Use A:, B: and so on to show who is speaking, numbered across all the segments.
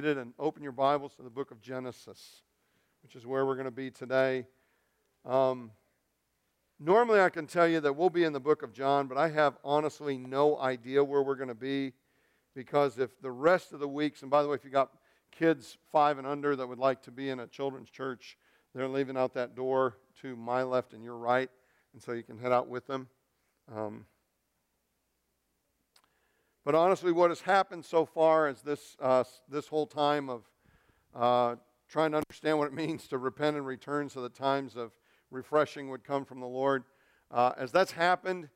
A: seated and open your Bibles to the book of Genesis, which is where we're going to be today. Normally I can tell you that we'll be in the book of John, but I have honestly no idea where we're going to be, because if the rest of the weeks, and by the way, if you got kids 5 and under that would like to be in a children's church, they're leaving out that door to my left and your right, and so you can head out with them. But honestly, what has happened so far is this whole time of trying to understand what it means to repent and return so that times of refreshing would come from the Lord. As that's happened,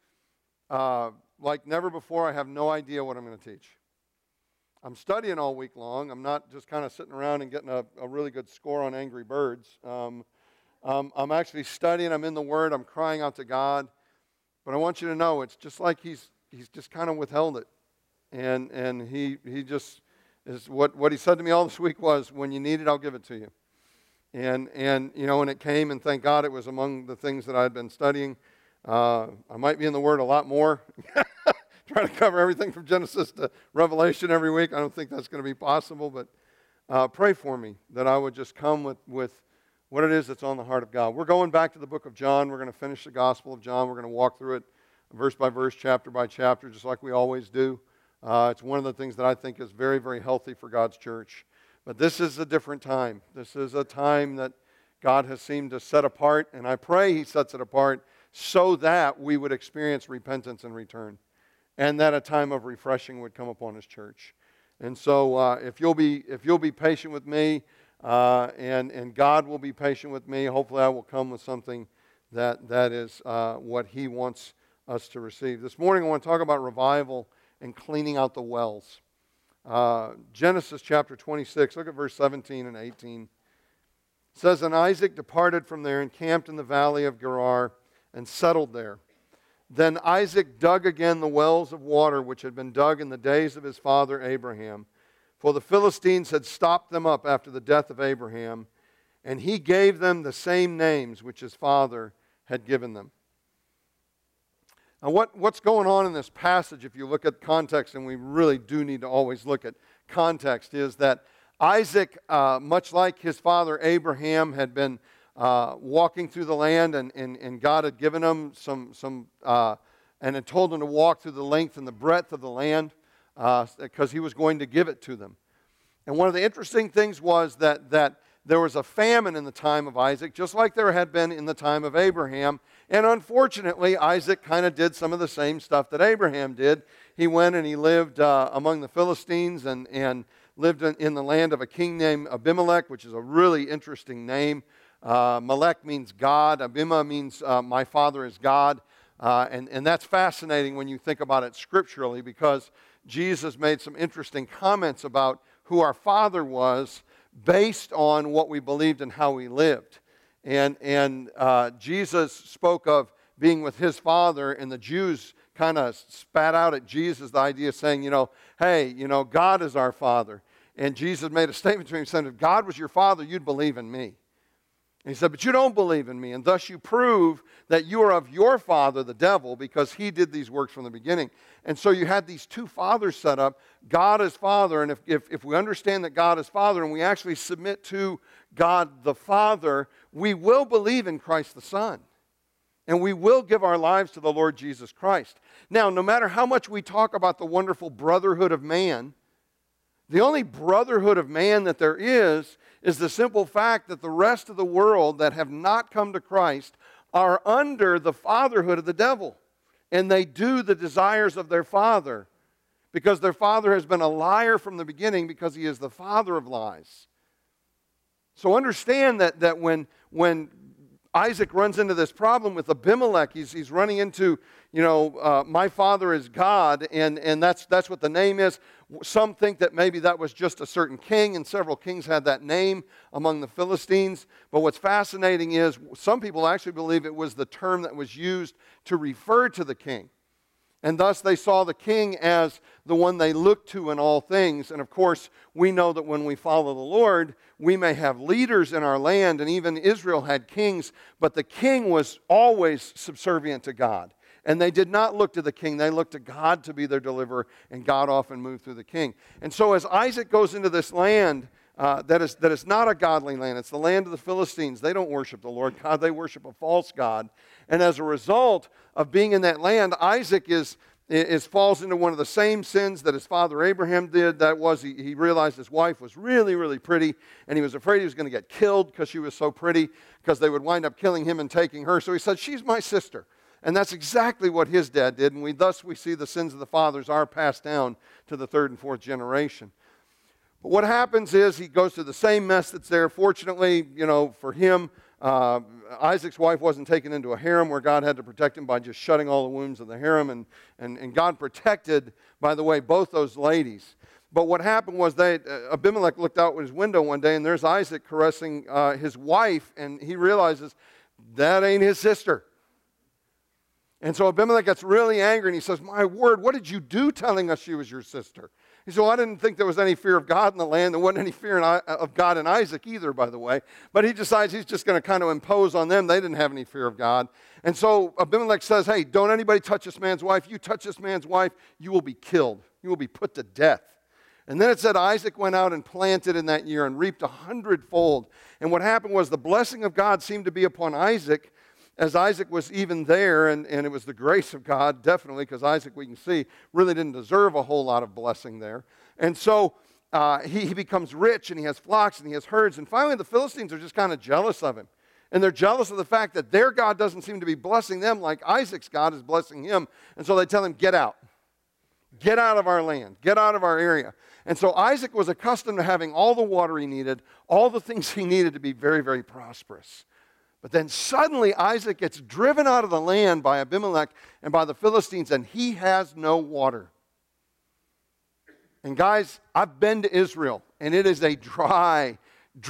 A: like never before, I have no idea what I'm going to teach. I'm studying all week long. I'm not just kind of sitting around and getting a really good score on Angry Birds. I'm actually studying. I'm in the Word. I'm crying out to God. But I want you to know, it's just like He's just kind of withheld it. And he just is what he said to me all this week was, when you need it, I'll give it to you. And you know, when it came, and thank God it was among the things that I'd been studying. I might be in the Word a lot more, trying to cover everything from Genesis to Revelation every week. I don't think that's going to be possible, but pray for me that I would just come with what it is that's on the heart of God. We're going back to the book of John. We're going to finish the Gospel of John. We're going to walk through it verse by verse, chapter by chapter, just like we always do. It's one of the things that I think is very, very healthy for God's church. But this is a different time. This is a time that God has seemed to set apart, and I pray He sets it apart so that we would experience repentance and return, and that a time of refreshing would come upon His church. And so if you'll be patient with me, and God will be patient with me, hopefully I will come with something that is what He wants us to receive. This morning I want to talk about revival and cleaning out the wells. Genesis chapter 26, look at verse 17 and 18. It says, "And Isaac departed from there and camped in the valley of Gerar and settled there. Then Isaac dug again the wells of water which had been dug in the days of his father Abraham, for the Philistines had stopped them up after the death of Abraham, and he gave them the same names which his father had given them." Now, what's going on in this passage, if you look at context, and we really do need to always look at context, is that Isaac, much like his father Abraham, had been walking through the land, and God had given him and had told him to walk through the length and the breadth of the land because He was going to give it to them. And one of the interesting things was that there was a famine in the time of Isaac, just like there had been in the time of Abraham. And unfortunately, Isaac kind of did some of the same stuff that Abraham did. He went and he lived among the Philistines and lived in the land of a king named Abimelech, which is a really interesting name. Melech means God. Abima means my father is God. And that's fascinating when you think about it scripturally, because Jesus made some interesting comments about who our father was based on what we believed and how we lived. And Jesus spoke of being with His Father, and the Jews kind of spat out at Jesus the idea of saying, hey, God is our Father. And Jesus made a statement to him, saying, if God was your Father, you'd believe in me. And He said, but you don't believe in me, and thus you prove that you are of your father, the devil, because he did these works from the beginning. And so you had these two fathers set up. God is Father, and if we understand that God is Father, and we actually submit to God the Father, we will believe in Christ the Son. And we will give our lives to the Lord Jesus Christ. Now, no matter how much we talk about the wonderful brotherhood of man, the only brotherhood of man that there is the simple fact that the rest of the world that have not come to Christ are under the fatherhood of the devil. And they do the desires of their father, because their father has been a liar from the beginning, because he is the father of lies. So understand that when Isaac runs into this problem with Abimelech, he's running into, my father is God, and that's what the name is. Some think that maybe that was just a certain king, and several kings had that name among the Philistines. But what's fascinating is some people actually believe it was the term that was used to refer to the king. And thus they saw the king as the one they looked to in all things. And of course, we know that when we follow the Lord, we may have leaders in our land, and even Israel had kings, but the king was always subservient to God. And they did not look to the king. They looked to God to be their deliverer, and God often moved through the king. And so as Isaac goes into this land that is not a godly land, it's the land of the Philistines. They don't worship the Lord God. They worship a false god. And as a result of being in that land, Isaac falls into one of the same sins that his father Abraham did. That was, he realized his wife was really, really pretty, and he was afraid he was going to get killed because she was so pretty, because they would wind up killing him and taking her. So he said, she's my sister. And that's exactly what his dad did, and thus we see the sins of the fathers are passed down to the third and fourth generation. But what happens is he goes through the same mess that's there. Fortunately, for him, Isaac's wife wasn't taken into a harem where God had to protect him by just shutting all the wombs of the harem, and God protected, by the way, both those ladies. But what happened was Abimelech looked out his window one day, and there's Isaac caressing his wife, and he realizes that ain't his sister. And so Abimelech gets really angry, and he says, my word, what did you do telling us she was your sister? He said, well, I didn't think there was any fear of God in the land. There wasn't any fear of God in Isaac either, by the way. But he decides he's just going to kind of impose on them. They didn't have any fear of God. And so Abimelech says, hey, don't anybody touch this man's wife. You touch this man's wife, you will be killed. You will be put to death. And then it said Isaac went out and planted in that year and reaped 100-fold. And what happened was the blessing of God seemed to be upon Isaac, as Isaac was even there, and it was the grace of God, definitely, because Isaac, we can see, really didn't deserve a whole lot of blessing there. And so he becomes rich, and he has flocks, and he has herds, and finally the Philistines are just kind of jealous of him. And they're jealous of the fact that their God doesn't seem to be blessing them like Isaac's God is blessing him. And so they tell him, get out. Get out of our land. Get out of our area. And so Isaac was accustomed to having all the water he needed, all the things he needed to be very, very prosperous. But then suddenly Isaac gets driven out of the land by Abimelech and by the Philistines, and he has no water. And guys, I've been to Israel, and it is a dry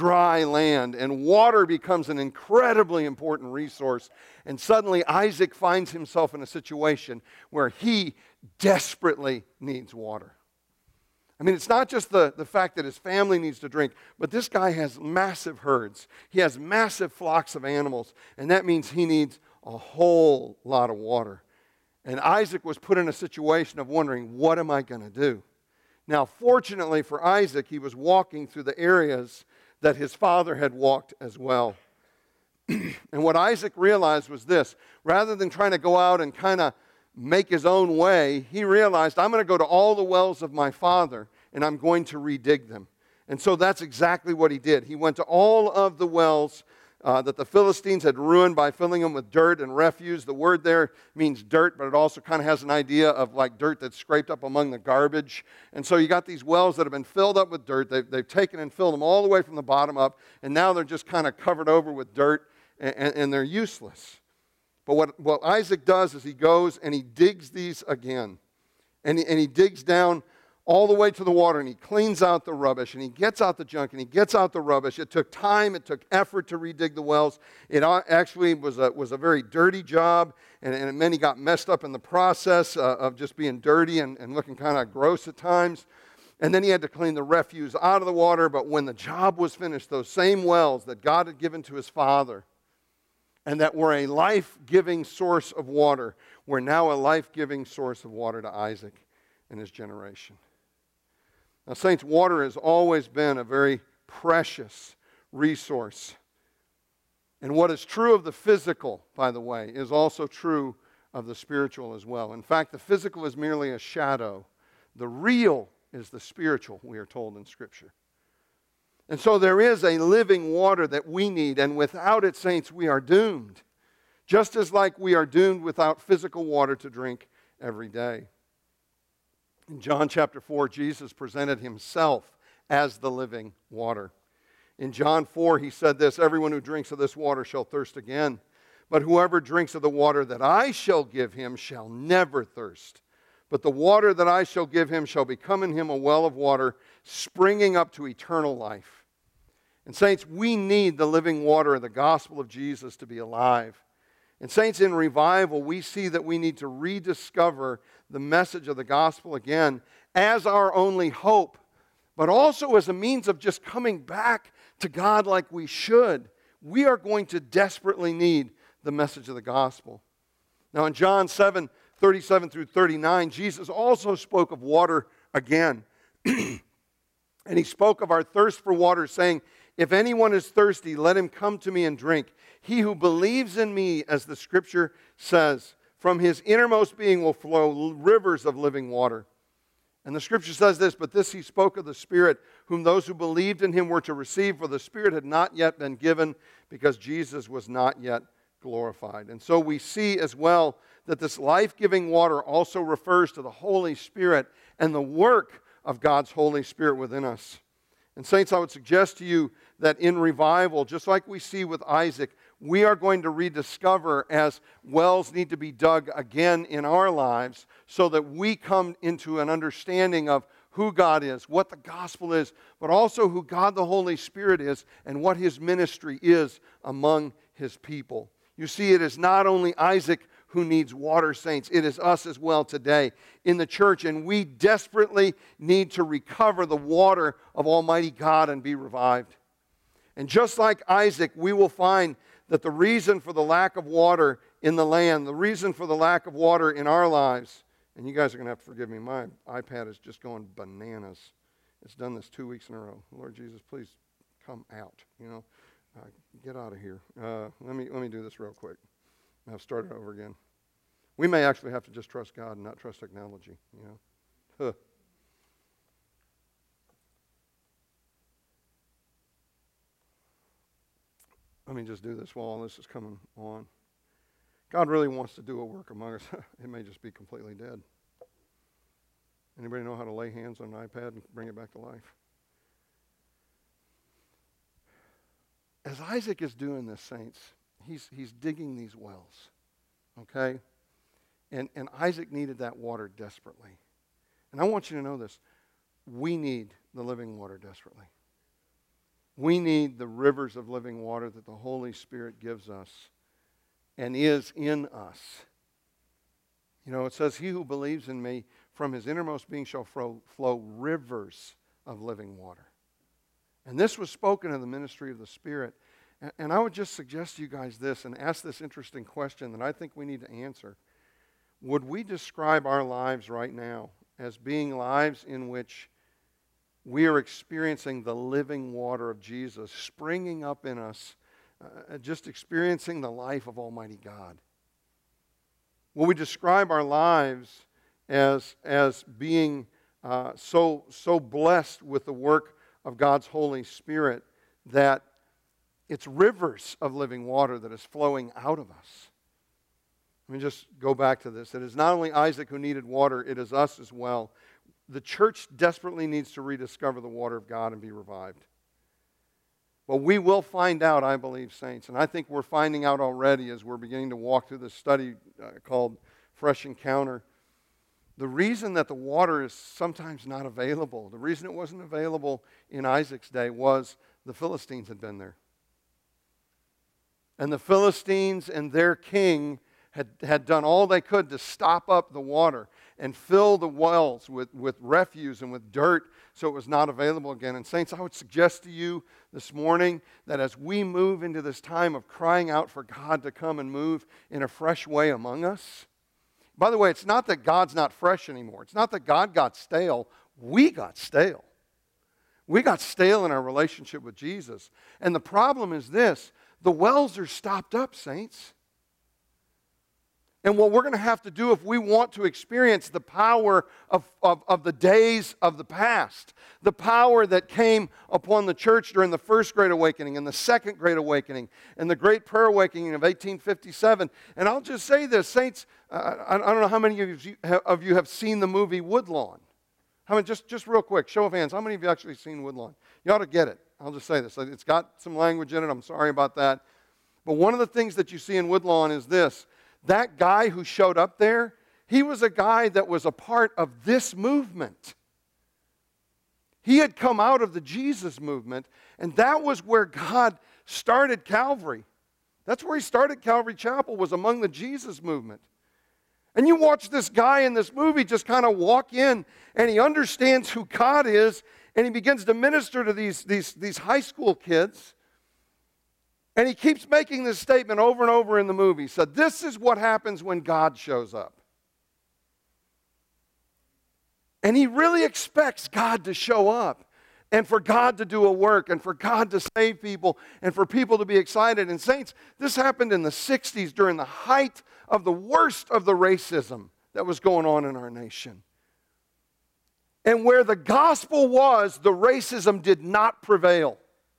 A: land, and water becomes an incredibly important resource. And suddenly Isaac finds himself in a situation where he desperately needs water. I mean, it's not just the fact that his family needs to drink, but this guy has massive herds. He has massive flocks of animals, and that means he needs a whole lot of water. And Isaac was put in a situation of wondering, what am I going to do? Now, fortunately for Isaac, he was walking through the areas that his father had walked as well. And what Isaac realized was this: rather than trying to go out and kind of make his own way, he realized, I'm going to go to all the wells of my father, and I'm going to redig them. And so that's exactly what he did. He went to all of the wells that the Philistines had ruined by filling them with dirt and refuse. The word there means dirt, but it also kind of has an idea of like dirt that's scraped up among the garbage. And so you got these wells that have been filled up with dirt. They've taken and filled them all the way from the bottom up, and now they're just kind of covered over with dirt, and they're useless. But what Isaac does is he goes and he digs these again. And he digs down all the way to the water, and he cleans out the rubbish, and he gets out the junk, and he gets out the rubbish. It took time. It took effort to redig the wells. It actually was a very dirty job, and it meant he got messed up in the process of just being dirty and looking kind of gross at times. And then he had to clean the refuse out of the water. But when the job was finished, those same wells that God had given to his father and that were a life-giving source of water were now a life-giving source of water to Isaac and his generation. Now, saints, water has always been a very precious resource. And what is true of the physical, by the way, is also true of the spiritual as well. In fact, the physical is merely a shadow. The real is the spiritual, we are told in Scripture. And so there is a living water that we need, and without it, saints, we are doomed. Just as like we are doomed without physical water to drink every day. In John chapter 4, Jesus presented himself as the living water. In John 4, he said this: everyone who drinks of this water shall thirst again. But whoever drinks of the water that I shall give him shall never thirst. But the water that I shall give him shall become in him a well of water, springing up to eternal life. And saints, we need the living water of the gospel of Jesus to be alive. And saints, in revival, we see that we need to rediscover the message of the gospel again as our only hope, but also as a means of just coming back to God like we should. We are going to desperately need the message of the gospel. Now in John 7:37 through 39, Jesus also spoke of water again. And he spoke of our thirst for water, saying, "If anyone is thirsty, let him come to me and drink. He who believes in me, as the Scripture says, from his innermost being will flow rivers of living water." And the Scripture says this, "But this he spoke of the Spirit, whom those who believed in him were to receive, for the Spirit had not yet been given, because Jesus was not yet glorified." And so we see as well that this life-giving water also refers to the Holy Spirit and the work of God's Holy Spirit within us. And saints, I would suggest to you that in revival, just like we see with Isaac, we are going to rediscover as wells need to be dug again in our lives so that we come into an understanding of who God is, what the gospel is, but also who God the Holy Spirit is and what his ministry is among his people. You see, it is not only Isaac who needs water, saints. It is us as well today in the church, and we desperately need to recover the water of Almighty God and be revived. And just like Isaac, we will find that the reason for the lack of water in the land, the reason for the lack of water in our lives, and you guys are going to have to forgive me, my iPad is just going bananas. It's done this 2 weeks in a row. Lord Jesus, please come out, get out of here. Let me do this real quick. I've started over again. We may actually have to just trust God and not trust technology, Huh. Let me just do this while all this is coming on. God really wants to do a work among us. It may just be completely dead. Anybody know how to lay hands on an iPad and bring it back to life? As Isaac is doing this, saints, he's digging these wells, okay? And Isaac needed that water desperately. And I want you to know this. We need the living water desperately. We need the rivers of living water that the Holy Spirit gives us and is in us. It says, "He who believes in me, from his innermost being shall flow rivers of living water." And this was spoken in the ministry of the Spirit. And I would just suggest to you guys this and ask this interesting question that I think we need to answer. Would we describe our lives right now as being lives in which we are experiencing the living water of Jesus springing up in us, just experiencing the life of Almighty God? Will we describe our lives as being so blessed with the work of God's Holy Spirit that it's rivers of living water that is flowing out of us? Let me just go back to this. It is not only Isaac who needed water, it is us as well. The church desperately needs to rediscover the water of God and be revived. But we will find out, I believe, saints, and I think we're finding out already as we're beginning to walk through this study called Fresh Encounter. The reason that the water is sometimes not available, the reason it wasn't available in Isaac's day was the Philistines had been there. And the Philistines and their king had done all they could to stop up the water and fill the wells with refuse and with dirt so it was not available again. And saints, I would suggest to you this morning that as we move into this time of crying out for God to come and move in a fresh way among us. By the way, it's not that God's not fresh anymore. It's not that God got stale. We got stale. We got stale in our relationship with Jesus. And the problem is this: the wells are stopped up, saints. And what we're going to have to do if we want to experience the power of the days of the past, the power that came upon the church during the First Great Awakening and the Second Great Awakening and the Great Prayer Awakening of 1857. And I'll just say this, saints, I don't know how many of you have seen the movie Woodlawn. How many, just real quick, show of hands, how many of you actually seen Woodlawn? You ought to get it. I'll just say this. It's got some language in it. I'm sorry about that. But one of the things that you see in Woodlawn is this. That guy who showed up there, he was a guy that was a part of this movement. He had come out of the Jesus movement, and that was where God started Calvary. That's where he started Calvary Chapel, was among the Jesus movement. And you watch this guy in this movie just kind of walk in, and he understands who God is, and he begins to minister to these high school kids. And he keeps making this statement over and over in the movie. So this is what happens when God shows up. And he really expects God to show up and for God to do a work and for God to save people and for people to be excited. And saints, this happened in the 60s during the height of the worst of the racism that was going on in our nation. And where the gospel was, the racism did not prevail.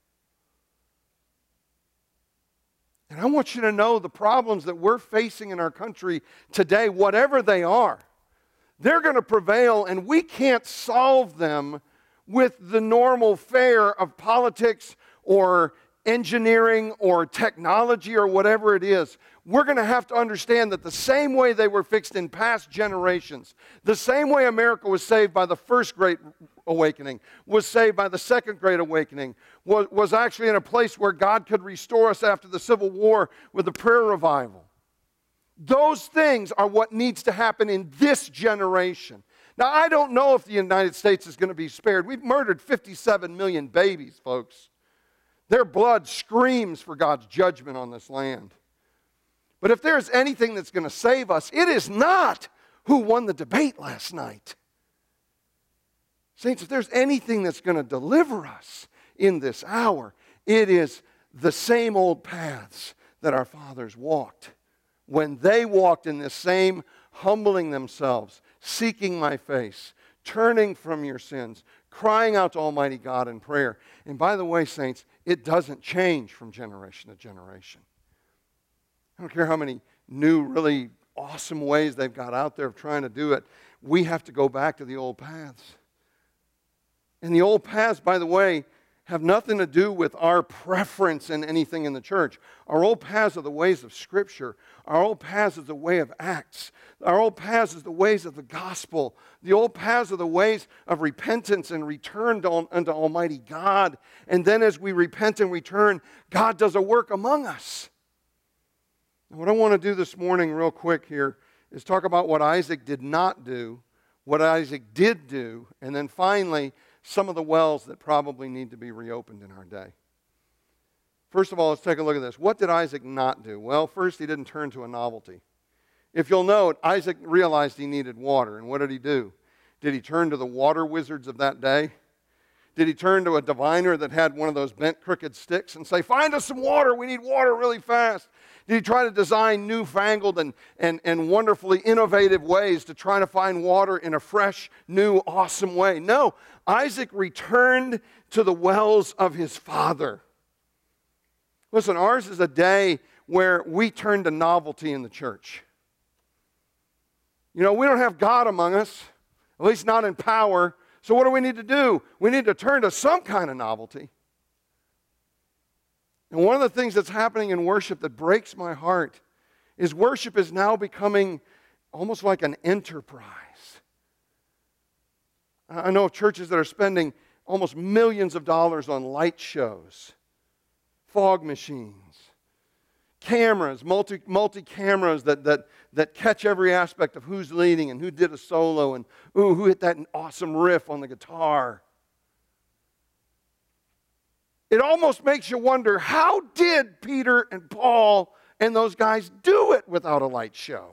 A: And I want you to know the problems that we're facing in our country today, whatever they are, they're going to prevail, and we can't solve them with the normal fare of politics or engineering or technology or whatever it is. We're going to have to understand that the same way they were fixed in past generations, the same way America was saved by the First Great Awakening, was saved by the Second Great Awakening, was actually in a place where God could restore us after the Civil War with the prayer revival. Those things are what needs to happen in this generation. Now, I don't know if the United States is going to be spared. We've murdered 57 million babies, folks. Their blood screams for God's judgment on this land. But if there's anything that's going to save us, it is not who won the debate last night. Saints, if there's anything that's going to deliver us in this hour, it is the same old paths that our fathers walked. When they walked in this same humbling themselves, seeking my face, turning from your sins, crying out to Almighty God in prayer. And by the way, saints, it doesn't change from generation to generation. I don't care how many new, really awesome ways they've got out there of trying to do it. We have to go back to the old paths. And the old paths, by the way, have nothing to do with our preference in anything in the church. Our old paths are the ways of Scripture. Our old paths is the way of Acts. Our old paths is the ways of the gospel. The old paths are the ways of repentance and return unto Almighty God. And then as we repent and return, God does a work among us. And what I want to do this morning real quick here is talk about what Isaac did not do, what Isaac did do, and then finally, some of the wells that probably need to be reopened in our day. First of all, let's take a look at this. What did Isaac not do? Well, first, he didn't turn to a novelty. If you'll note, Isaac realized he needed water, and what did he do? Did he turn to the water wizards of that day? Did he turn to a diviner that had one of those bent, crooked sticks and say, find us some water, we need water really fast? Did he try to design newfangled and wonderfully innovative ways to try to find water in a fresh, new, awesome way? No, Isaac returned to the wells of his father. Listen, ours is a day where we turn to novelty in the church. You know, we don't have God among us, at least not in power. So what do we need to do? We need to turn to some kind of novelty. And one of the things that's happening in worship that breaks my heart is worship is now becoming almost like an enterprise. I know of churches that are spending almost millions of dollars on light shows, fog machines, cameras, multi-cameras that catch every aspect of who's leading and who did a solo and who hit that awesome riff on the guitar. It almost makes you wonder, how did Peter and Paul and those guys do it without a light show?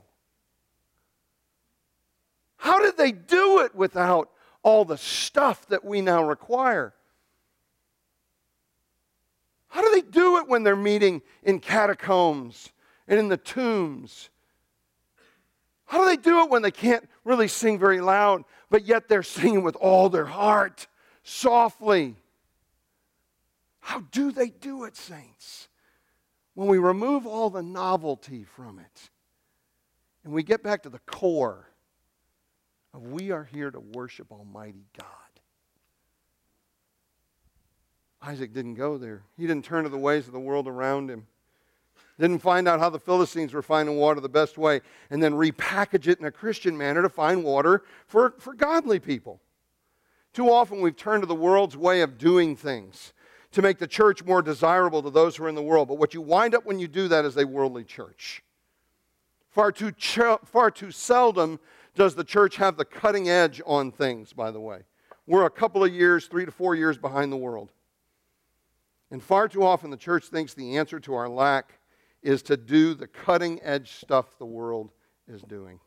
A: How did they do it without all the stuff that we now require? How do they do it when they're meeting in catacombs and in the tombs? How do they do it when they can't really sing very loud, but yet they're singing with all their heart, softly? How do they do it, saints? When we remove all the novelty from it and we get back to the core of we are here to worship Almighty God. Isaac didn't go there. He didn't turn to the ways of the world around him. Didn't find out how the Philistines were finding water the best way and then repackage it in a Christian manner to find water for godly people. Too often we've turned to the world's way of doing things to make the church more desirable to those who are in the world. But what you wind up when you do that is a worldly church. Far too seldom does the church have the cutting edge on things, by the way. We're a couple of years, 3 to 4 years behind the world. And far too often the church thinks the answer to our lack is to do the cutting-edge stuff the world is doing.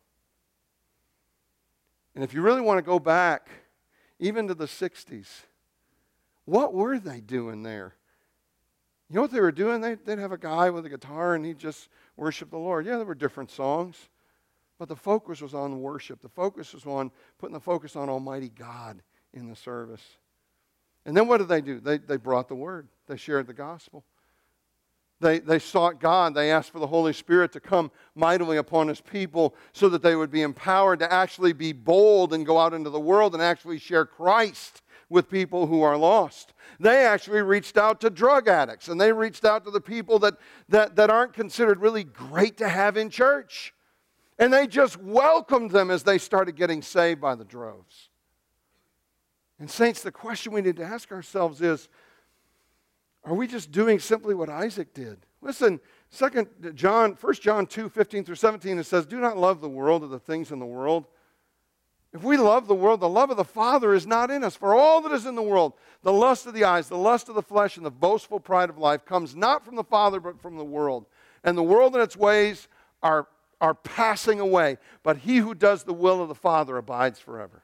A: And if you really want to go back, even to the 60s, what were they doing there? You know what they were doing? They'd have a guy with a guitar and he'd just worship the Lord. Yeah, there were different songs, but the focus was on worship. The focus was on putting the focus on Almighty God in the service. And then what did they do? They brought the Word. They shared the gospel. They sought God. They asked for the Holy Spirit to come mightily upon His people so that they would be empowered to actually be bold and go out into the world and actually share Christ with people who are lost. They actually reached out to drug addicts, and they reached out to the people that aren't considered really great to have in church. And they just welcomed them as they started getting saved by the droves. And saints, the question we need to ask ourselves is, are we just doing simply what Isaac did? Listen, 1 John 2:15-17, it says, do not love the world or the things in the world. If we love the world, the love of the Father is not in us. For all that is in the world, the lust of the eyes, the lust of the flesh, and the boastful pride of life comes not from the Father, but from the world. And the world and its ways are passing away. But he who does the will of the Father abides forever.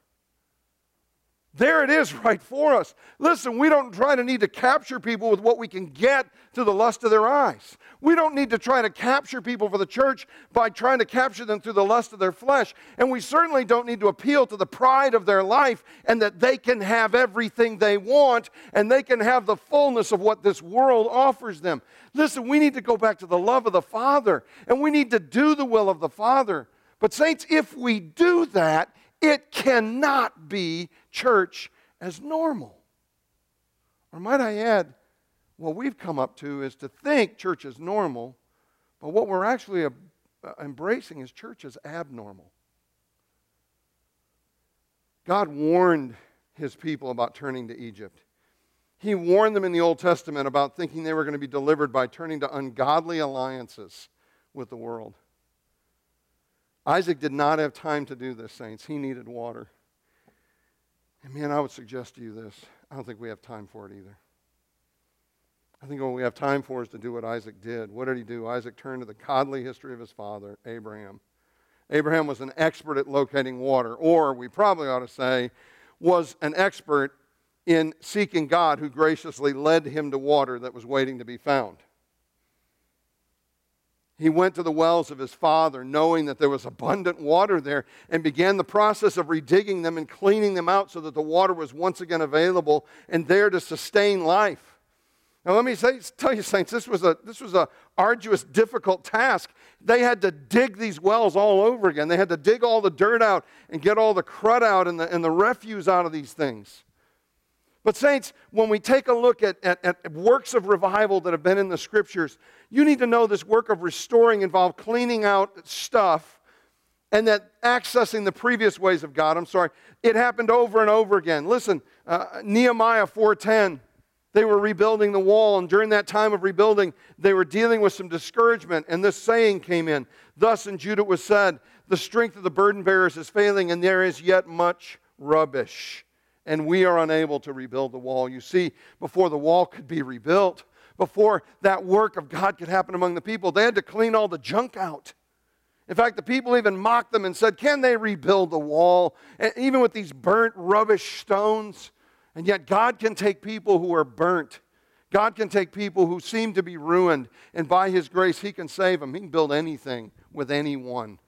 A: There it is right for us. Listen, we don't try to need to capture people with what we can get through the lust of their eyes. We don't need to try to capture people for the church by trying to capture them through the lust of their flesh. And we certainly don't need to appeal to the pride of their life and that they can have everything they want and they can have the fullness of what this world offers them. Listen, we need to go back to the love of the Father and we need to do the will of the Father. But saints, if we do that, it cannot be church as normal. Or might I add, what we've come up to is to think church is normal, but what we're actually embracing is church as abnormal. God warned His people about turning to Egypt. He warned them in the Old Testament about thinking they were going to be delivered by turning to ungodly alliances with the world. Isaac did not have time to do this, saints. He needed water. And man, I would suggest to you this. I don't think we have time for it either. I think what we have time for is to do what Isaac did. What did he do? Isaac turned to the godly history of his father, Abraham. Abraham was an expert at locating water, or we probably ought to say, was an expert in seeking God who graciously led him to water that was waiting to be found. He went to the wells of his father, knowing that there was abundant water there, and began the process of redigging them and cleaning them out so that the water was once again available and there to sustain life. Now let me tell you, saints, this was a arduous, difficult task. They had to dig these wells all over again. They had to dig all the dirt out and get all the crud out and the refuse out of these things. But saints, when we take a look at works of revival that have been in the Scriptures, you need to know this work of restoring involved cleaning out stuff and that accessing the previous ways of God. It happened over and over again. Listen, Nehemiah 4:10, they were rebuilding the wall, and during that time of rebuilding, they were dealing with some discouragement, and this saying came in. Thus in Judah was said, the strength of the burden bearers is failing, and there is yet much rubbish. And we are unable to rebuild the wall. You see, before the wall could be rebuilt, before that work of God could happen among the people, they had to clean all the junk out. In fact, the people even mocked them and said, can they rebuild the wall? And even with these burnt rubbish stones? And yet God can take people who are burnt. God can take people who seem to be ruined. And by His grace, He can save them. He can build anything with anyone.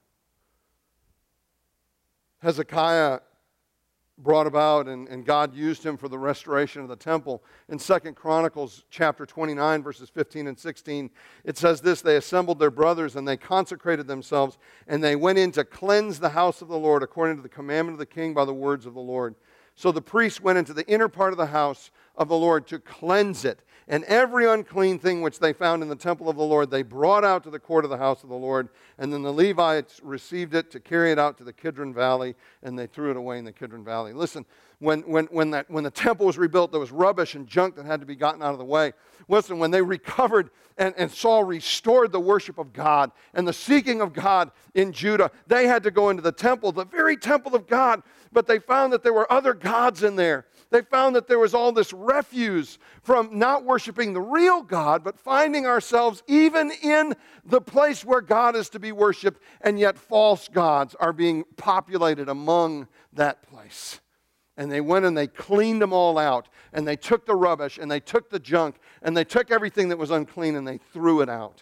A: Hezekiah brought about, and God used him for the restoration of the temple. In 2 Chronicles chapter 29, verses 15 and 16, it says this, they assembled their brothers and they consecrated themselves, and they went in to cleanse the house of the Lord according to the commandment of the king by the words of the Lord. So the priests went into the inner part of the house of the Lord to cleanse it. And every unclean thing which they found in the temple of the Lord, they brought out to the court of the house of the Lord. And then the Levites received it to carry it out to the Kidron Valley, and they threw it away in the Kidron Valley. Listen, when the temple was rebuilt, there was rubbish and junk that had to be gotten out of the way. Listen, when they recovered and saw restored the worship of God and the seeking of God in Judah, they had to go into the temple, the very temple of God, but they found that there were other gods in there. They found that there was all this refuse from not worshiping the real God, but finding ourselves even in the place where God is to be worshiped, and yet false gods are being populated among that place. And they went and they cleaned them all out, and they took the rubbish, and they took the junk, and they took everything that was unclean, and they threw it out.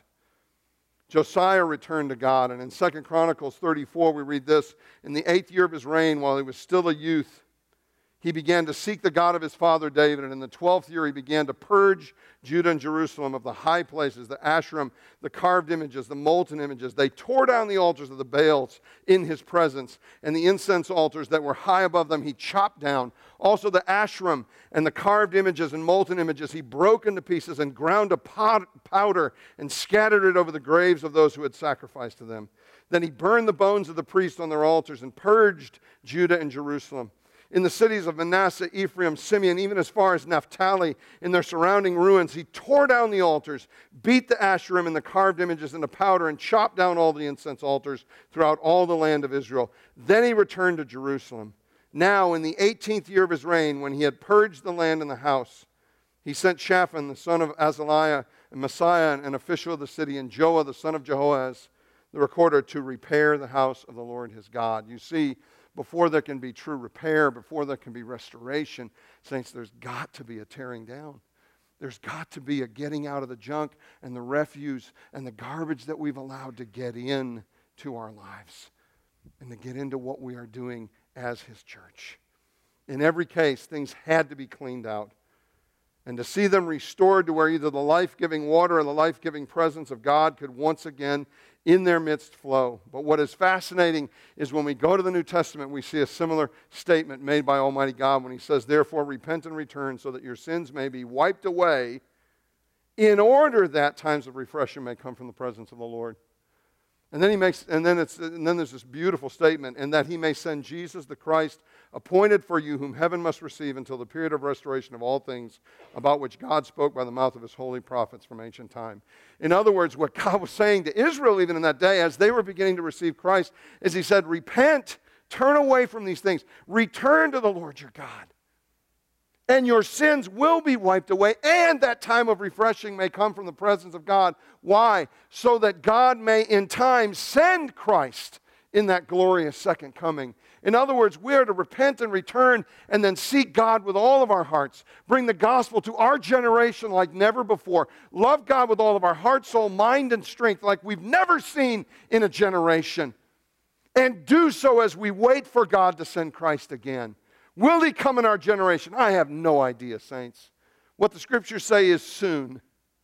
A: Josiah returned to God, and in 2 Chronicles 34 we read this: in the 8th year of his reign, while he was still a youth, he began to seek the God of his father David, and in the 12th year he began to purge Judah and Jerusalem of the high places, the Asherim, the carved images, the molten images. They tore down the altars of the Baals in his presence, and the incense altars that were high above them he chopped down. Also the Asherim and the carved images and molten images he broke into pieces and ground to powder and scattered it over the graves of those who had sacrificed to them. Then he burned the bones of the priests on their altars and purged Judah and Jerusalem. In the cities of Manasseh, Ephraim, Simeon, even as far as Naphtali, in their surrounding ruins, he tore down the altars, beat the Asherim and the carved images into powder, and chopped down all the incense altars throughout all the land of Israel. Then he returned to Jerusalem. Now, in the 18th year of his reign, when he had purged the land and the house, he sent Shaphan, the son of Azaliah, and Messiah, an official of the city, and Joah, the son of Jehoaz, the recorder, to repair the house of the Lord his God. You see, before there can be true repair, before there can be restoration, saints, there's got to be a tearing down. There's got to be a getting out of the junk and the refuse and the garbage that we've allowed to get in to our lives and to get into what we are doing as his church. In every case, things had to be cleaned out. And to see them restored to where either the life-giving water or the life-giving presence of God could once again in their midst flow. But what is fascinating is when we go to the New Testament, we see a similar statement made by Almighty God when he says, therefore repent and return so that your sins may be wiped away, in order that times of refreshing may come from the presence of the Lord. And then there's this beautiful statement, and that he may send Jesus the Christ, appointed for you, whom heaven must receive until the period of restoration of all things, about which God spoke by the mouth of his holy prophets from ancient time. In other words, what God was saying to Israel even in that day, as they were beginning to receive Christ, is he said, repent, turn away from these things, return to the Lord your God, and your sins will be wiped away, and that time of refreshing may come from the presence of God. Why? So that God may in time send Christ in that glorious second coming. In other words, we are to repent and return and then seek God with all of our hearts. Bring the gospel to our generation like never before. Love God with all of our heart, soul, mind, and strength like we've never seen in a generation. And do so as we wait for God to send Christ again. Will he come in our generation? I have no idea, saints. What the scriptures say is soon.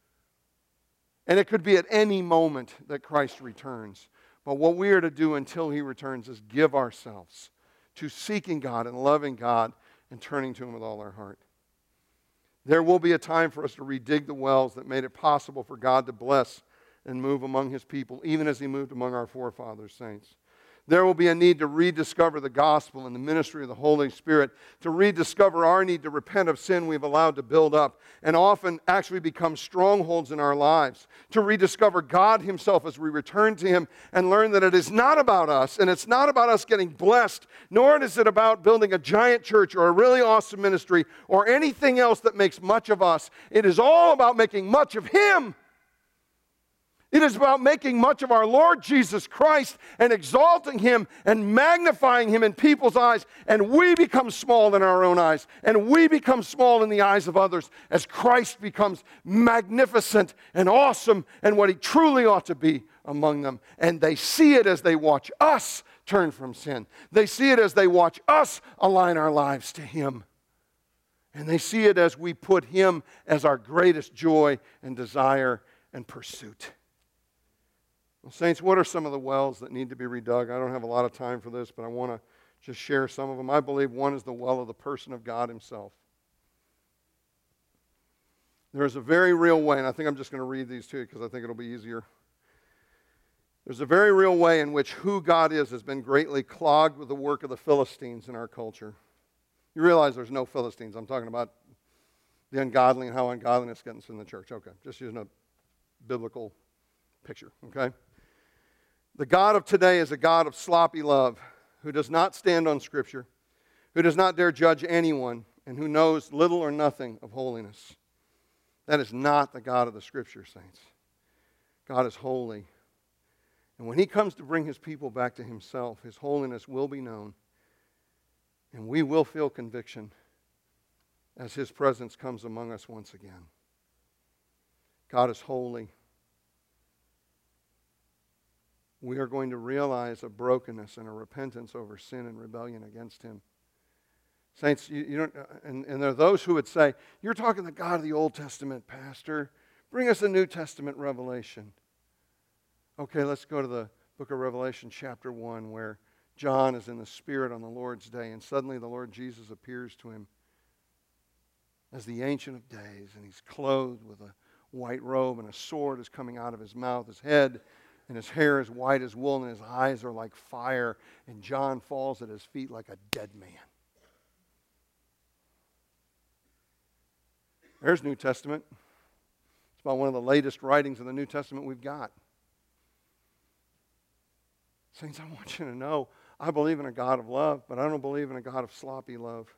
A: And it could be at any moment that Christ returns. But what we are to do until he returns is give ourselves to seeking God and loving God and turning to him with all our heart. There will be a time for us to redig the wells that made it possible for God to bless and move among his people, even as he moved among our forefathers, saints. There will be a need to rediscover the gospel and the ministry of the Holy Spirit, to rediscover our need to repent of sin we've allowed to build up and often actually become strongholds in our lives, to rediscover God himself as we return to him and learn that it is not about us, and it's not about us getting blessed, nor is it about building a giant church or a really awesome ministry or anything else that makes much of us. It is all about making much of him. It is about making much of our Lord Jesus Christ and exalting him and magnifying him in people's eyes. And we become small in our own eyes. And we become small in the eyes of others as Christ becomes magnificent and awesome and what he truly ought to be among them. And they see it as they watch us turn from sin. They see it as they watch us align our lives to him. And they see it as we put him as our greatest joy and desire and pursuit. Well, saints, what are some of the wells that need to be redug? I don't have a lot of time for this, but I want to just share some of them. I believe one is the well of the person of God himself. There's a very real way, and I think I'm just going to read these to you because I think it'll be easier. There's a very real way in which who God is has been greatly clogged with the work of the Philistines in our culture. You realize there's no Philistines. I'm talking about the ungodly and how ungodliness gets in the church. Okay, just using a biblical picture, okay? The God of today is a God of sloppy love who does not stand on Scripture, who does not dare judge anyone and who knows little or nothing of holiness. That is not the God of the Scripture, saints. God is holy. And when He comes to bring His people back to Himself, His holiness will be known. And we will feel conviction as His presence comes among us once again. God is holy. We are going to realize a brokenness and a repentance over sin and rebellion against Him. Saints, you don't, and there are those who would say, you're talking the God of the Old Testament, Pastor. Bring us a New Testament revelation. Okay, let's go to the book of Revelation chapter 1 where John is in the Spirit on the Lord's day, and suddenly the Lord Jesus appears to him as the Ancient of Days, and He's clothed with a white robe, and a sword is coming out of His mouth. His head and His hair is white as wool, and His eyes are like fire, and John falls at His feet like a dead man. There's New Testament. It's about one of the latest writings of the New Testament we've got. Saints, I want you to know, I believe in a God of love, but I don't believe in a God of sloppy love.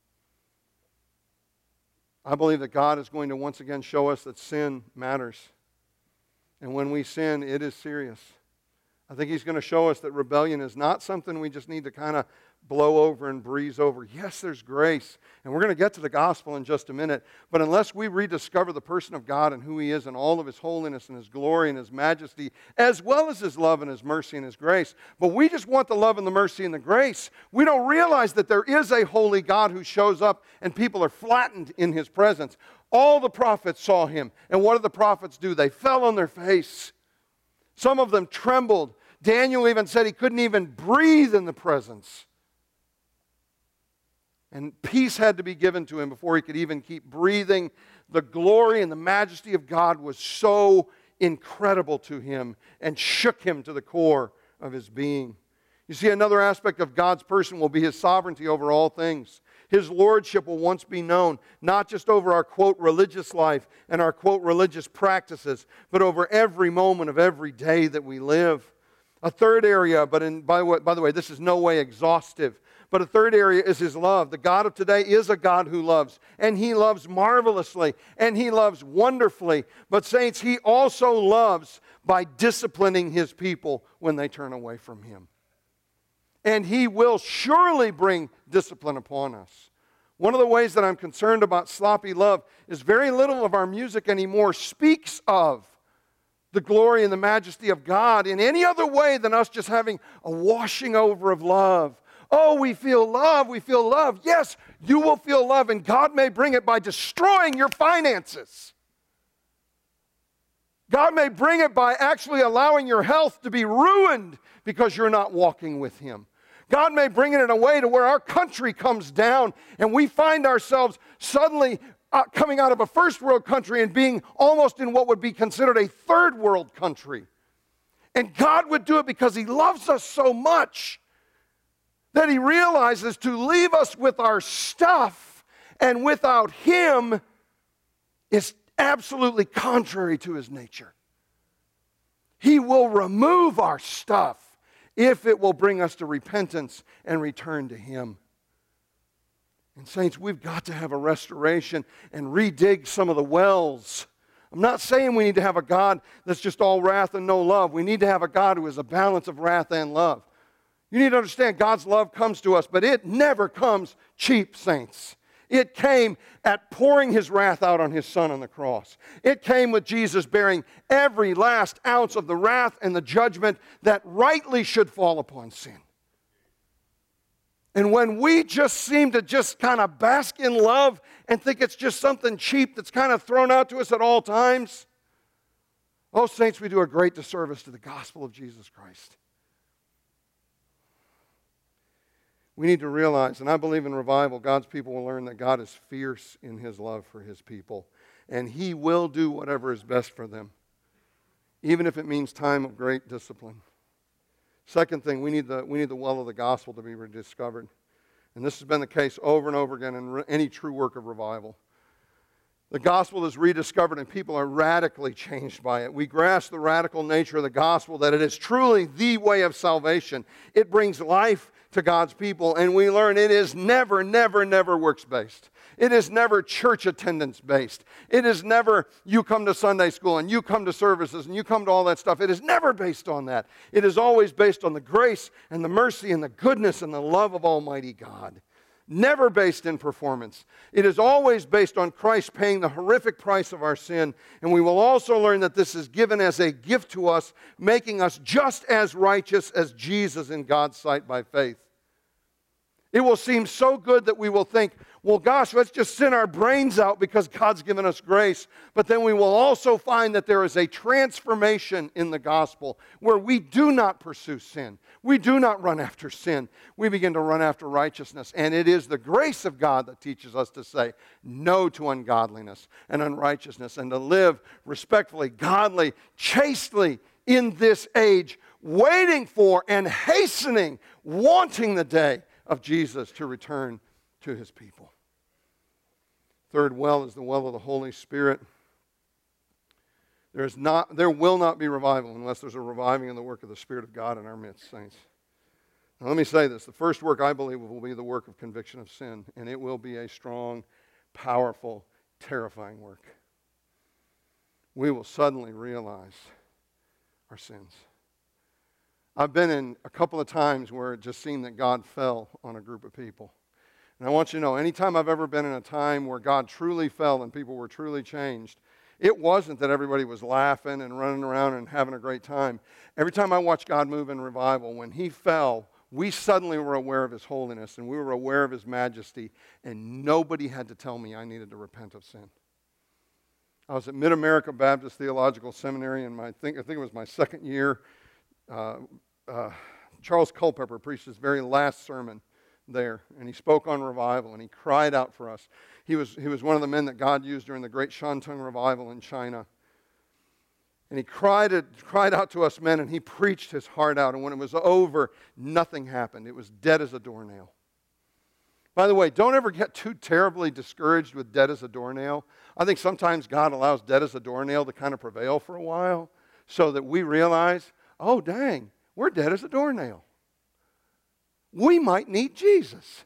A: I believe that God is going to once again show us that sin matters. And when we sin, it is serious. I think He's going to show us that rebellion is not something we just need to kind of blow over and breeze over. Yes, there's grace. And we're going to get to the gospel in just a minute. But unless we rediscover the person of God and who He is and all of His holiness and His glory and His majesty, as well as His love and His mercy and His grace, but we just want the love and the mercy and the grace, we don't realize that there is a holy God who shows up and people are flattened in His presence. All the prophets saw Him. And what did the prophets do? They fell on their face. Some of them trembled. Daniel even said he couldn't even breathe in the presence. And peace had to be given to him before he could even keep breathing. The glory and the majesty of God was so incredible to him and shook him to the core of his being. You see, another aspect of God's person will be His sovereignty over all things. His lordship will once be known, not just over our, quote, religious life and our, quote, religious practices, but over every moment of every day that we live. A third area, by the way, this is no way exhaustive, but a third area is His love. The God of today is a God who loves, and He loves marvelously, and He loves wonderfully. But saints, He also loves by disciplining His people when they turn away from Him. And He will surely bring discipline upon us. One of the ways that I'm concerned about sloppy love is very little of our music anymore speaks of the glory and the majesty of God in any other way than us just having a washing over of love. Oh, we feel love, we feel love. Yes, you will feel love, and God may bring it by destroying your finances. God may bring it by actually allowing your health to be ruined because you're not walking with Him. God may bring it in a way to where our country comes down and we find ourselves suddenly coming out of a first world country and being almost in what would be considered a third world country. And God would do it because He loves us so much that He realizes to leave us with our stuff and without Him is absolutely contrary to His nature. He will remove our stuff if it will bring us to repentance and return to Him. And saints, we've got to have a restoration and redig some of the wells. I'm not saying we need to have a God that's just all wrath and no love. We need to have a God who is a balance of wrath and love. You need to understand God's love comes to us, but it never comes cheap, saints. It came at pouring His wrath out on His Son on the cross. It came with Jesus bearing every last ounce of the wrath and the judgment that rightly should fall upon sin. And when we just seem to just kind of bask in love and think it's just something cheap that's kind of thrown out to us at all times, oh, saints, we do a great disservice to the gospel of Jesus Christ. We need to realize, and I believe in revival, God's people will learn that God is fierce in His love for His people. And He will do whatever is best for them, even if it means time of great discipline. Second thing, we need the well of the gospel to be rediscovered. And this has been the case over and over again in any true work of revival. The gospel is rediscovered and people are radically changed by it. We grasp the radical nature of the gospel, that it is truly the way of salvation. It brings life to God's people, and we learn it is never, never, never works-based. It is never church attendance based. It is never you come to Sunday school and you come to services and you come to all that stuff. It is never based on that. It is always based on the grace and the mercy and the goodness and the love of Almighty God. Never based in performance. It is always based on Christ paying the horrific price of our sin. And we will also learn that this is given as a gift to us, making us just as righteous as Jesus in God's sight by faith. It will seem so good that we will think, well, gosh, let's just sin our brains out because God's given us grace. But then we will also find that there is a transformation in the gospel where we do not pursue sin. We do not run after sin. We begin to run after righteousness. And it is the grace of God that teaches us to say no to ungodliness and unrighteousness and to live respectfully, godly, chastely in this age, waiting for and hastening, wanting the day of Jesus to return to his people. Third well is the well of the Holy Spirit. There will not be revival unless there's a reviving in the work of the Spirit of God in our midst, saints. Now let me say this. The first work, I believe, will be the work of conviction of sin, and it will be a strong, powerful, terrifying work. We will suddenly realize our sins. I've been in a couple of times where it just seemed that God fell on a group of people. And I want you to know, anytime I've ever been in a time where God truly fell and people were truly changed, it wasn't that everybody was laughing and running around and having a great time. Every time I watched God move in revival, when he fell, we suddenly were aware of his holiness and we were aware of his majesty, and nobody had to tell me I needed to repent of sin. I was at Mid-America Baptist Theological Seminary, and I think it was my second year. Charles Culpepper preached his very last sermon there, and he spoke on revival, and he cried out for us. He was one of the men that God used during the great Shantung revival in China. And he cried out to us men, and he preached his heart out. And when it was over, nothing happened. It was dead as a doornail. By the way, don't ever get too terribly discouraged with dead as a doornail. I think sometimes God allows dead as a doornail to kind of prevail for a while so that we realize, oh, dang, we're dead as a doornail. We might need Jesus.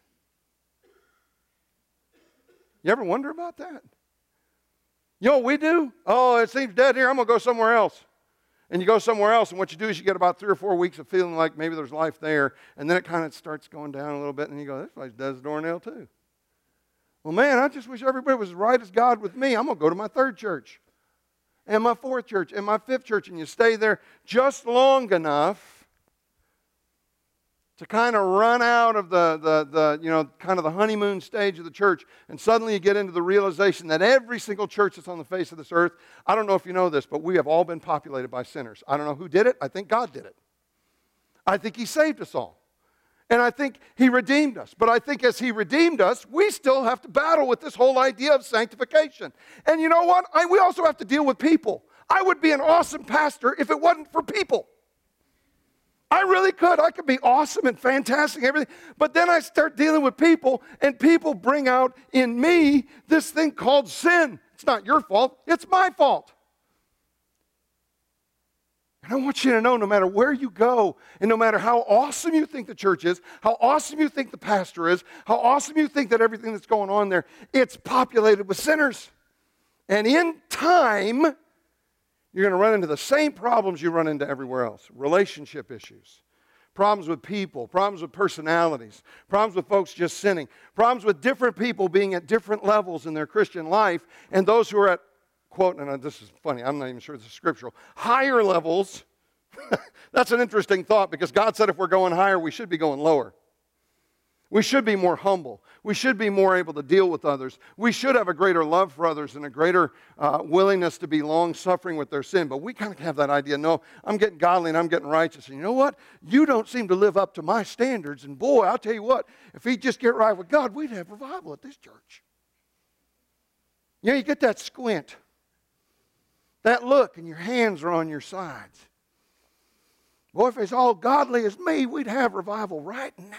A: You ever wonder about that? You know what we do? Oh, it seems dead here. I'm going to go somewhere else. And you go somewhere else, and what you do is you get about 3 or 4 weeks of feeling like maybe there's life there, and then it kind of starts going down a little bit, and you go, this place dead as a doornail too. Well, man, I just wish everybody was as right as God with me. I'm going to go to my 3rd church, and my 4th church, and my 5th church, and you stay there just long enough to kind of run out of the honeymoon stage of the church, and suddenly you get into the realization that every single church that's on the face of this earth, I don't know if you know this, but we have all been populated by sinners. I don't know who did it. I think God did it. I think he saved us all. And I think he redeemed us. But I think as he redeemed us, we still have to battle with this whole idea of sanctification. And you know what? We also have to deal with people. I would be an awesome pastor if it wasn't for people. I really could. I could be awesome and fantastic and everything. But then I start dealing with people, and people bring out in me this thing called sin. It's not your fault. It's my fault. And I want you to know, no matter where you go, and no matter how awesome you think the church is, how awesome you think the pastor is, how awesome you think that everything that's going on there, it's populated with sinners. And in time, you're going to run into the same problems you run into everywhere else. Relationship issues, problems with people, problems with personalities, problems with folks just sinning, problems with different people being at different levels in their Christian life, and those who are at, quote, and this is funny, I'm not even sure this is scriptural, higher levels. That's an interesting thought, because God said if we're going higher, we should be going lower. We should be more humble. We should be more able to deal with others. We should have a greater love for others and a greater willingness to be long-suffering with their sin. But we kind of have that idea, no, I'm getting godly and I'm getting righteous. And you know what? You don't seem to live up to my standards. And boy, I'll tell you what, if he'd just get right with God, we'd have revival at this church. You know, you get that squint, that look, and your hands are on your sides. Boy, if it's all godly as me, we'd have revival right now.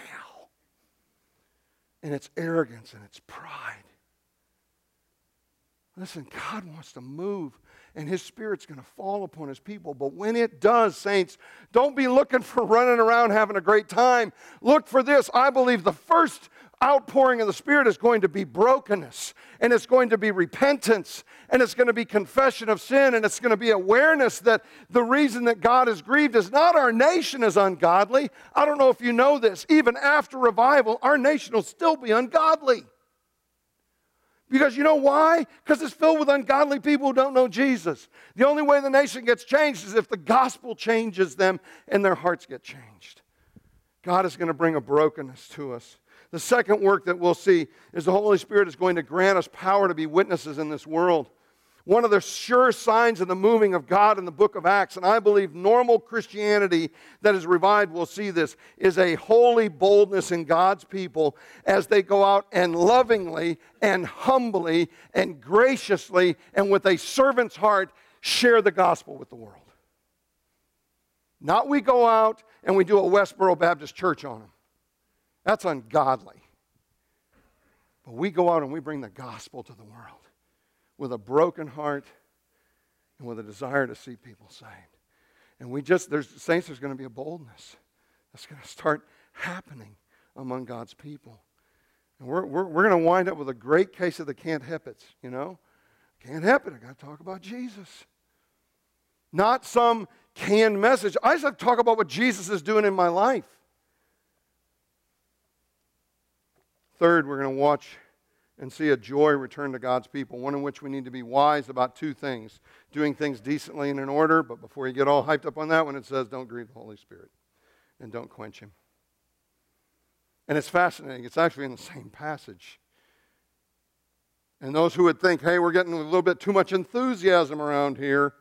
A: And it's arrogance and it's pride. Listen, God wants to move and His Spirit's going to fall upon His people. But when it does, saints, don't be looking for running around having a great time. Look for this. I believe the first outpouring of the Spirit is going to be brokenness, and it's going to be repentance, and it's going to be confession of sin, and it's going to be awareness that the reason that God is grieved is not our nation is ungodly. I don't know if you know this. Even after revival, our nation will still be ungodly. Because you know why? Because it's filled with ungodly people who don't know Jesus. The only way the nation gets changed is if the gospel changes them and their hearts get changed. God is going to bring a brokenness to us. The second work that we'll see is the Holy Spirit is going to grant us power to be witnesses in this world. One of the sure signs of the moving of God in the book of Acts, and I believe normal Christianity that is revived will see this, is a holy boldness in God's people as they go out and lovingly and humbly and graciously and with a servant's heart share the gospel with the world. Not we go out and we do a Westboro Baptist church on them. That's ungodly. But we go out and we bring the gospel to the world with a broken heart and with a desire to see people saved. And there's going to be a boldness that's going to start happening among God's people. And we're going to wind up with a great case of the can't help it, you know. Can't help it. I got to talk about Jesus. Not some canned message. I just have to talk about what Jesus is doing in my life. Third, we're going to watch and see a joy return to God's people, one in which we need to be wise about two things. Doing things decently and in order, but before you get all hyped up on that one, it says don't grieve the Holy Spirit and don't quench Him. And it's fascinating. It's actually in the same passage. And those who would think, hey, we're getting a little bit too much enthusiasm around here,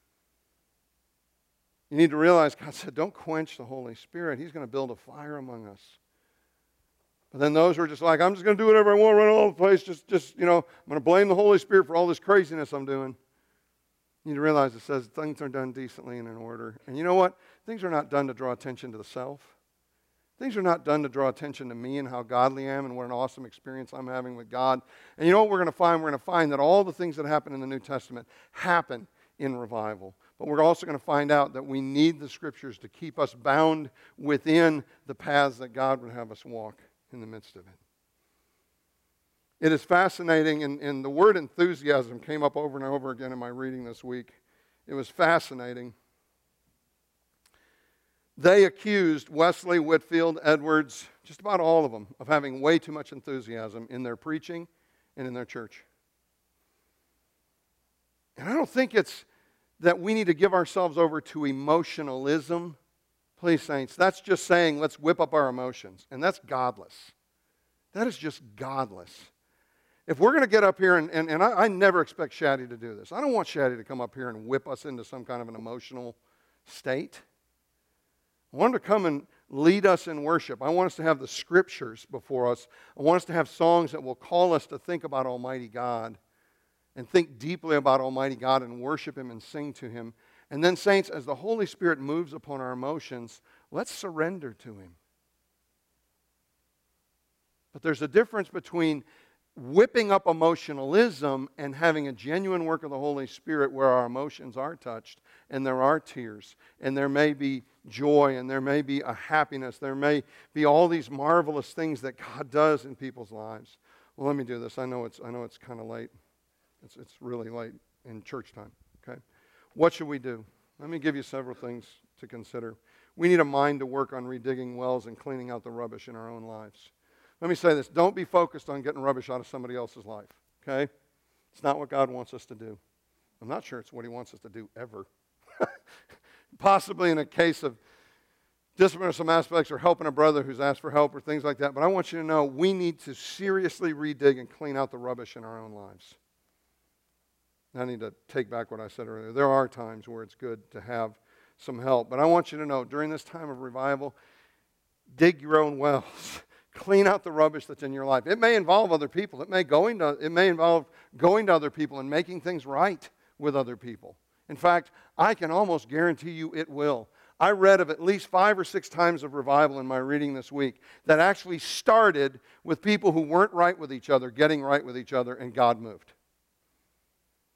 A: you need to realize God said, don't quench the Holy Spirit. He's going to build a fire among us. But then those who are just like, I'm just going to do whatever I want, run all over the place, I'm going to blame the Holy Spirit for all this craziness I'm doing. You need to realize it says things are done decently and in order. And you know what? Things are not done to draw attention to the self. Things are not done to draw attention to me and how godly I am and what an awesome experience I'm having with God. And you know what we're going to find? We're going to find that all the things that happen in the New Testament happen in revival. But we're also going to find out that we need the Scriptures to keep us bound within the paths that God would have us walk in the midst of it. It is fascinating, and the word enthusiasm came up over and over again in my reading this week. It was fascinating. They accused Wesley, Whitefield, Edwards, just about all of them, of having way too much enthusiasm in their preaching and in their church. And I don't think it's that we need to give ourselves over to emotionalism. Please, saints, that's just saying let's whip up our emotions. And that's godless. That is just godless. If we're going to get up here, and I never expect Shaddy to do this. I don't want Shaddy to come up here and whip us into some kind of an emotional state. I want him to come and lead us in worship. I want us to have the Scriptures before us. I want us to have songs that will call us to think about Almighty God and think deeply about Almighty God and worship Him and sing to Him. And then, saints, as the Holy Spirit moves upon our emotions, let's surrender to Him. But there's a difference between whipping up emotionalism and having a genuine work of the Holy Spirit where our emotions are touched and there are tears and there may be joy and there may be a happiness. There may be all these marvelous things that God does in people's lives. Well, let me do this. I know it's kind of late. It's really late in church time. Okay. What should we do? Let me give you several things to consider. We need a mind to work on redigging wells and cleaning out the rubbish in our own lives. Let me say this. Don't be focused on getting rubbish out of somebody else's life, okay? It's not what God wants us to do. I'm not sure it's what He wants us to do ever. Possibly in a case of discipline or some aspects or helping a brother who's asked for help or things like that. But I want you to know we need to seriously redig and clean out the rubbish in our own lives. I need to take back what I said earlier. There are times where it's good to have some help. But I want you to know, during this time of revival, dig your own wells. Clean out the rubbish that's in your life. It may involve other people. It may involve going to other people and making things right with other people. In fact, I can almost guarantee you it will. I read of at least 5 or 6 times of revival in my reading this week that actually started with people who weren't right with each other, getting right with each other, and God moved.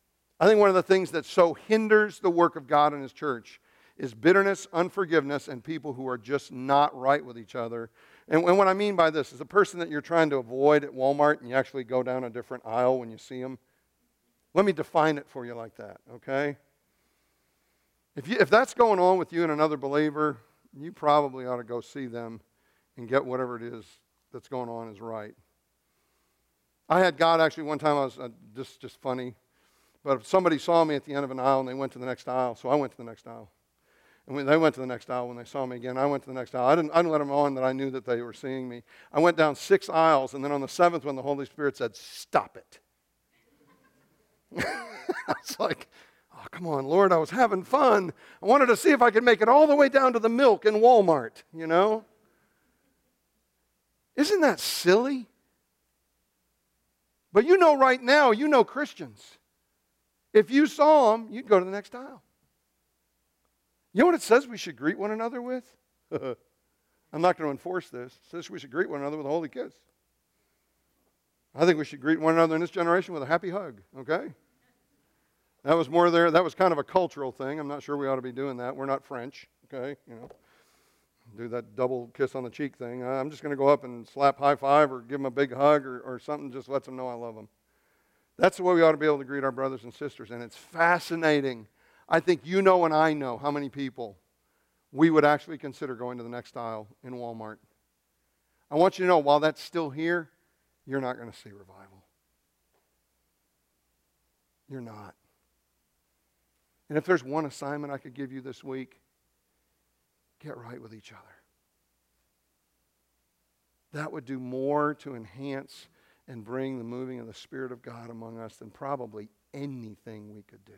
A: I think one of the things that so hinders the work of God in His church is bitterness, unforgiveness, and people who are just not right with each other. And what I mean by this is a person that you're trying to avoid at Walmart and you actually go down a different aisle when you see them. Let me define it for you like that, okay? If that's going on with you and another believer, you probably ought to go see them and get whatever it is that's going on is right. I had God actually one time, I was just funny, but if somebody saw me at the end of an aisle and they went to the next aisle, so I went to the next aisle. And when they went to the next aisle, when they saw me again, I went to the next aisle. I didn't let them on that I knew that they were seeing me. I went down 6 aisles, and then on the 7th one, the Holy Spirit said, "Stop it." I was like, oh, come on, Lord, I was having fun. I wanted to see if I could make it all the way down to the milk in Walmart, you know? Isn't that silly? But you know right now, you know Christians. If you saw them, you'd go to the next aisle. You know what it says we should greet one another with? I'm not going to enforce this. It says we should greet one another with a holy kiss. I think we should greet one another in this generation with a happy hug, okay? That was more there. That was kind of a cultural thing. I'm not sure we ought to be doing that. We're not French, okay? You know, do that double kiss on the cheek thing. I'm just going to go up and slap high five or give them a big hug or something. Just lets them know I love them. That's the way we ought to be able to greet our brothers and sisters. And it's fascinating. I think you know and I know how many people we would actually consider going to the next aisle in Walmart. I want you to know, while that's still here, you're not going to see revival. You're not. And if there's one assignment I could give you this week, get right with each other. That would do more to enhance and bring the moving of the Spirit of God among us than probably anything we could do.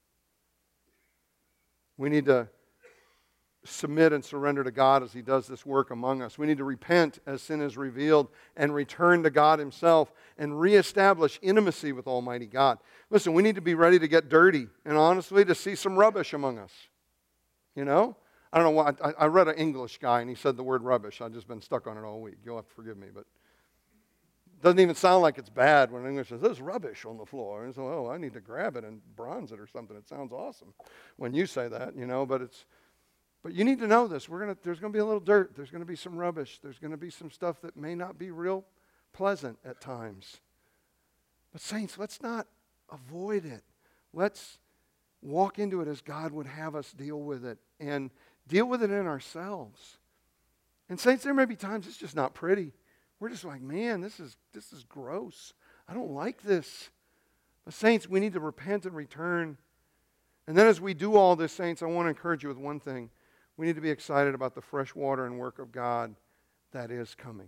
A: We need to submit and surrender to God as He does this work among us. We need to repent as sin is revealed and return to God Himself and reestablish intimacy with Almighty God. Listen, we need to be ready to get dirty and honestly to see some rubbish among us. You know? I don't know why. I read an English guy and he said the word rubbish. I've just been stuck on it all week. You'll have to forgive me, but it doesn't even sound like it's bad when English says, "There's rubbish on the floor." And so, oh, I need to grab it and bronze it or something. It sounds awesome when you say that, you know, but you need to know this. There's going to be a little dirt. There's going to be some rubbish. There's going to be some stuff that may not be real pleasant at times. But saints, let's not avoid it. Let's walk into it as God would have us deal with it and deal with it in ourselves. And saints, there may be times it's just not pretty. We're just like, man, this is gross. I don't like this. But saints, we need to repent and return. And then as we do all this, saints, I want to encourage you with one thing. We need to be excited about the fresh water and work of God that is coming.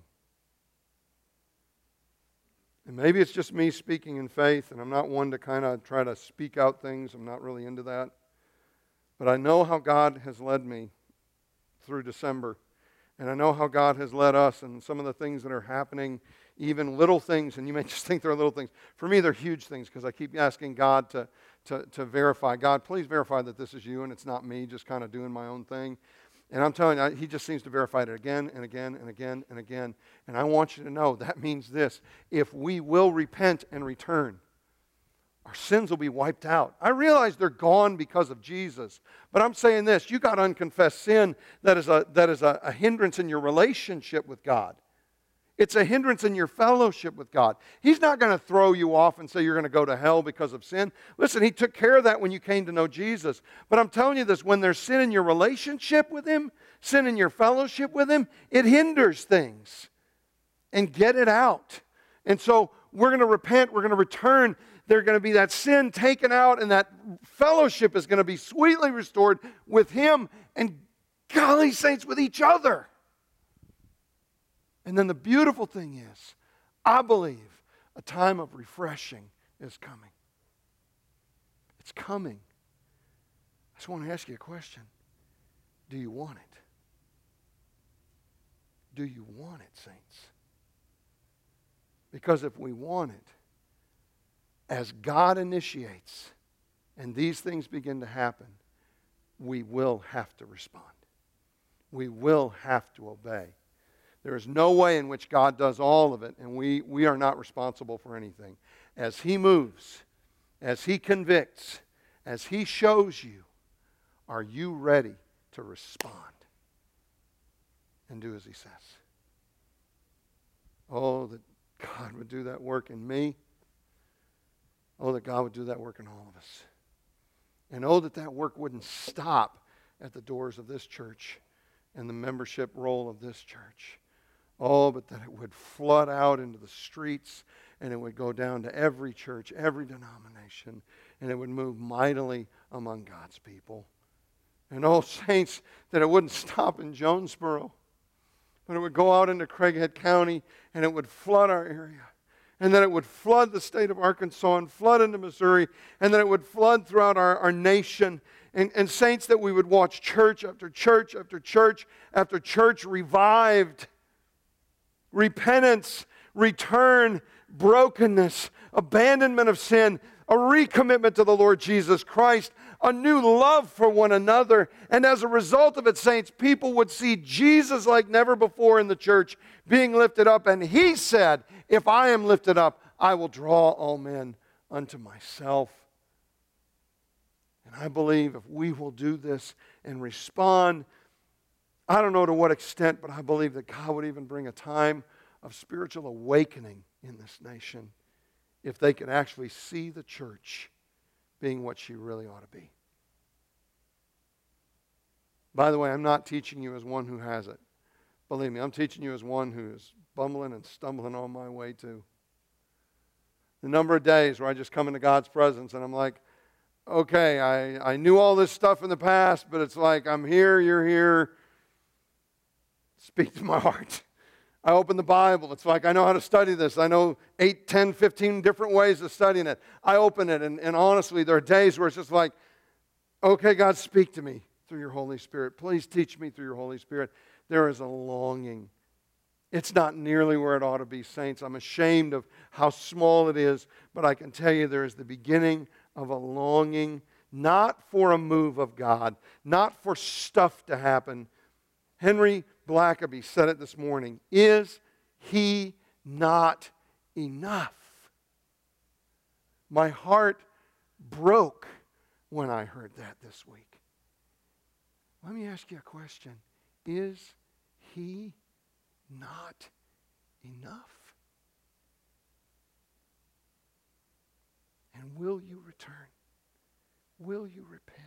A: And maybe it's just me speaking in faith, and I'm not one to kind of try to speak out things. I'm not really into that. But I know how God has led me through December. And I know how God has led us and some of the things that are happening, even little things, and you may just think they're little things. For me, they're huge things because I keep asking God to verify. God, please verify that this is you and it's not me just kind of doing my own thing. And I'm telling you, He just seems to verify it again and again and again and again. And I want you to know that means this. If we will repent and return, our sins will be wiped out. I realize they're gone because of Jesus. But I'm saying this, you got unconfessed sin that is a hindrance in your relationship with God. It's a hindrance in your fellowship with God. He's not going to throw you off and say you're going to go to hell because of sin. Listen, He took care of that when you came to know Jesus. But I'm telling you this, when there's sin in your relationship with Him, sin in your fellowship with Him, it hinders things. And get it out. And so we're going to repent, we're going to return. There's going to be that sin taken out, and that fellowship is going to be sweetly restored with Him and, golly saints, with each other. And then the beautiful thing is, I believe a time of refreshing is coming. It's coming. I just want to ask you a question. Do you want it? Do you want it, saints? Because if we want it, as God initiates and these things begin to happen, we will have to respond. We will have to obey. There is no way in which God does all of it, and we are not responsible for anything. As He moves, as He convicts, as He shows you, are you ready to respond and do as He says? Oh, that God would do that work in me. Oh, that God would do that work in all of us. And oh, that that work wouldn't stop at the doors of this church and the membership roll of this church. Oh, but that it would flood out into the streets, and it would go down to every church, every denomination, and it would move mightily among God's people. And oh, saints, that it wouldn't stop in Jonesboro, but it would go out into Craighead County, and it would flood our area. And then it would flood the state of Arkansas and flood into Missouri, and then it would flood throughout our nation. And saints, that we would watch church after church after church after church revived. Repentance, return, brokenness, abandonment of sin, a recommitment to the Lord Jesus Christ, a new love for one another. And as a result of it, saints, people would see Jesus like never before in the church being lifted up. And He said, if I am lifted up, I will draw all men unto myself. And I believe if we will do this and respond, I don't know to what extent, but I believe that God would even bring a time of spiritual awakening in this nation if they could actually see the church being what she really ought to be. By the way, I'm not teaching you as one who has it. Believe me, I'm teaching you as one who is bumbling and stumbling on my way too. The number of days where I just come into God's presence and I'm like, okay, I knew all this stuff in the past, but it's like I'm here, you're here. Speak to my heart. I open the Bible. It's like I know how to study this. I know 8, 10, 15 different ways of studying it. I open it, and honestly, there are days where it's just like, okay, God, speak to me through your Holy Spirit. Please teach me through your Holy Spirit. There is a longing. It's not nearly where it ought to be, saints. I'm ashamed of how small it is, but I can tell you there is the beginning of a longing, not for a move of God, not for stuff to happen. Henry Blackaby said it this morning. Is He not enough? My heart broke when I heard that this week. Let me ask you a question. Is He not enough? And will you return? Will you repent?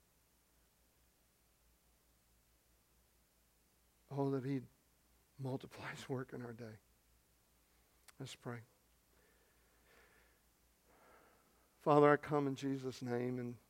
A: Oh, that He multiplies work in our day. Let's pray. Father, I come in Jesus' name, and